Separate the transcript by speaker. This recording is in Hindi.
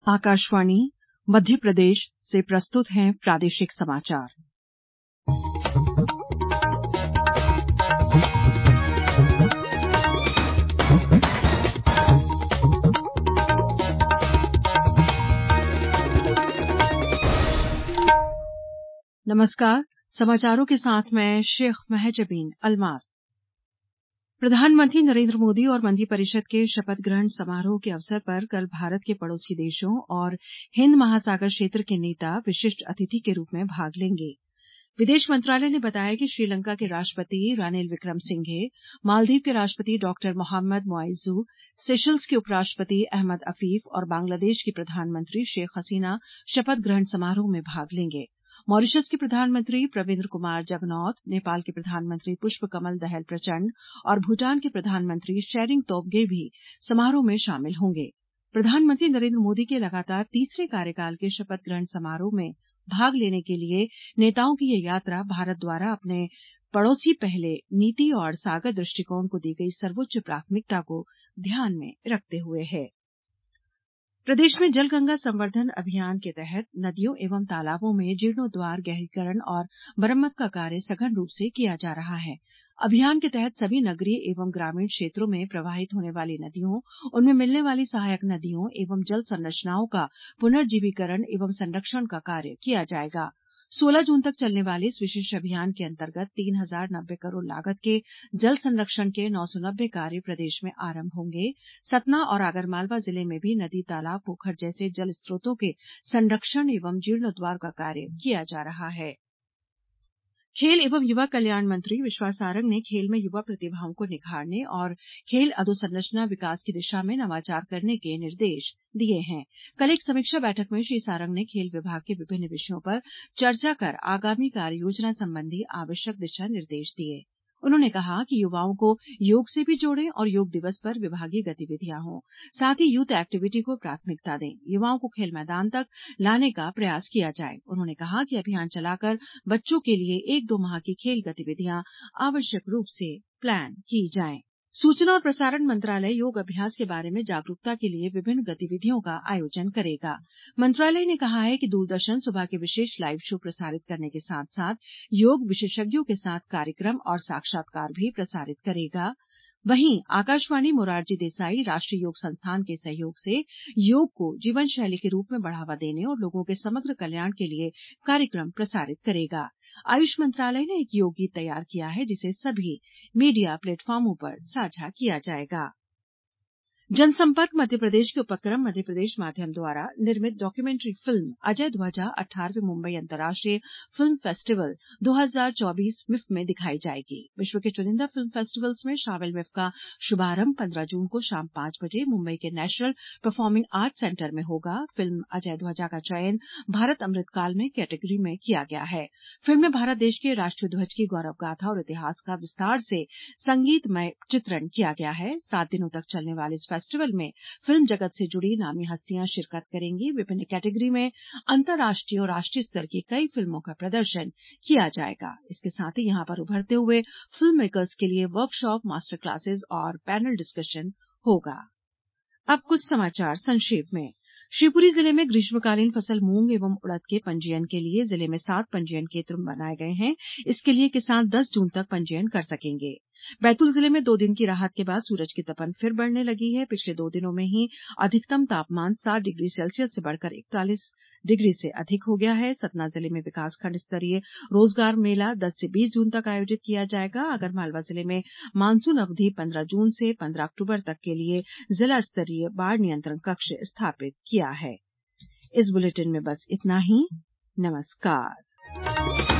Speaker 1: आकाशवाणी मध्य प्रदेश से प्रस्तुत हैं प्रादेशिक समाचार। नमस्कार, समाचारों के साथ मैं शेख महजबीन अल्मास। प्रधानमंत्री नरेंद्र मोदी और मंत्रिपरिषद के शपथ ग्रहण समारोह के अवसर पर कल भारत के पड़ोसी देशों और हिंद महासागर क्षेत्र के नेता विशिष्ट अतिथि के रूप में भाग लेंगे। विदेश मंत्रालय ने बताया कि श्रीलंका के राष्ट्रपति रानिल विक्रमसिंघे, मालदीव के राष्ट्रपति डॉक्टर मोहम्मद मुइज़्ज़ू, सेशल्स के उपराष्ट्रपति अहमद अफीफ और बांग्लादेश की प्रधानमंत्री शेख हसीना शपथ ग्रहण समारोह में भाग लेंगे। मॉरिशस के प्रधानमंत्री प्रविंद्र कुमार जगनॉथ, नेपाल के प्रधानमंत्री पुष्पकमल दहल प्रचंड और भूटान के प्रधानमंत्री शेरिंग तोब्गे भी समारोह में शामिल होंगे। प्रधानमंत्री नरेंद्र मोदी के लगातार तीसरे कार्यकाल के शपथ ग्रहण समारोह में भाग लेने के लिए नेताओं की यह यात्रा भारत द्वारा अपने पड़ोसी पहले नीति और सागर दृष्टिकोण को दी गई सर्वोच्च प्राथमिकता को ध्यान में रखते हुए है। प्रदेश में जल गंगा संवर्धन अभियान के तहत नदियों एवं तालाबों में जीर्णोद्वार, गहरीकरण और मरम्मत का कार्य सघन रूप से किया जा रहा है। अभियान के तहत सभी नगरीय एवं ग्रामीण क्षेत्रों में प्रवाहित होने वाली नदियों, उनमें मिलने वाली सहायक नदियों एवं जल संरचनाओं का पुनर्जीवीकरण एवं संरक्षण का कार्य किया जाएगा। 16 जून तक चलने वाले इस विशेष अभियान के अंतर्गत 3090 करोड़ लागत के जल संरक्षण के 990 कार्य प्रदेश में आरंभ होंगे। सतना और आगरमालवा जिले में भी नदी, तालाब, पोखर जैसे जल स्रोतों के संरक्षण एवं जीर्णोद्वार का कार्य किया जा रहा है। खेल एवं युवा कल्याण मंत्री विश्वास सारंग ने खेल में युवा प्रतिभाओं को निखारने और खेल अधोसंरचना विकास की दिशा में नवाचार करने के निर्देश दिए हैं। कल एक समीक्षा बैठक में श्री सारंग ने खेल विभाग के विभिन्न विषयों पर चर्चा कर आगामी कार्य योजना संबंधी आवश्यक दिशा निर्देश दिए। उन्होंने कहा कि युवाओं को योग से भी जोड़ें और योग दिवस पर विभागीय गतिविधियां हों। साथ ही यूथ एक्टिविटी को प्राथमिकता दें। युवाओं को खेल मैदान तक लाने का प्रयास किया जाए। उन्होंने कहा कि अभियान चलाकर बच्चों के लिए 1-2 माह की खेल गतिविधियां आवश्यक रूप से प्लान की जाएं। सूचना और प्रसारण मंत्रालय योग अभ्यास के बारे में जागरूकता के लिए विभिन्न गतिविधियों का आयोजन करेगा। मंत्रालय ने कहा है कि दूरदर्शन सुबह के विशेष लाइव शो प्रसारित करने के साथ साथ योग विशेषज्ञों के साथ कार्यक्रम और साक्षात्कार भी प्रसारित करेगा। वहीं आकाशवाणी मोरारजी देसाई राष्ट्रीय योग संस्थान के सहयोग से योग को जीवन शैली के रूप में बढ़ावा देने और लोगों के समग्र कल्याण के लिए कार्यक्रम प्रसारित करेगा। आयुष मंत्रालय ने एक योग गीत तैयार किया है जिसे सभी मीडिया प्लेटफॉर्मों पर साझा किया जाएगा। जनसंपर्क मध्यप्रदेश के उपक्रम मध्यप्रदेश माध्यम द्वारा निर्मित डॉक्यूमेंट्री फिल्म अजय ध्वजा 18वें मुंबई अंतर्राष्ट्रीय फिल्म फेस्टिवल 2024 मिफ में दिखाई जाएगी। विश्व के चुनिंदा फिल्म फेस्टिवल्स में शामिल मिफ का शुभारंभ 15 जून को शाम 5 बजे मुंबई के नेशनल परफॉर्मिंग आर्ट सेंटर में होगा। फिल्म अजय ध्वजा का चयन भारत अमृतकाल में कैटेगरी में किया गया है। फिल्म में भारत देश के राष्ट्रीय ध्वज की गौरव गाथा और इतिहास का विस्तार से संगीतमय चित्रण किया गया है। 7 दिनों तक चलने वाले इस फेस्टिवल में फिल्म जगत से जुड़ी नामी हस्तियां शिरकत करेंगी। विभिन्न कैटेगरी में अंतर्राष्ट्रीय और राष्ट्रीय स्तर की कई फिल्मों का प्रदर्शन किया जाएगा। इसके साथ ही यहां पर उभरते हुए फिल्म मेकर्स के लिए वर्कशॉप, मास्टर क्लासेस और पैनल डिस्कशन होगा। अब कुछ समाचार संक्षेप में। शिवपुरी जिले में ग्रीष्मकालीन फसल मूंग एवं उड़द के पंजीयन के लिए जिले में 7 पंजीयन केंद्र बनाए गए हैं। इसके लिए किसान 10 जून तक पंजीयन कर सकेंगे। बैतूल जिले में 2 दिन की राहत के बाद सूरज की तपन फिर बढ़ने लगी है। पिछले 2 दिनों में ही अधिकतम तापमान 7 डिग्री सेल्सियस से बढ़कर 41 डिग्री से अधिक हो गया है। सतना जिले में विकासखंड स्तरीय रोजगार मेला 10 से 20 जून तक आयोजित किया जाएगा। आगरमालवा जिले में मानसून अवधि 15 जून से 15 अक्टूबर तक के लिए जिला स्तरीय बाढ़ नियंत्रण कक्ष स्थापित किया है। इस बुलेटिन में बस इतना ही। नमस्कार।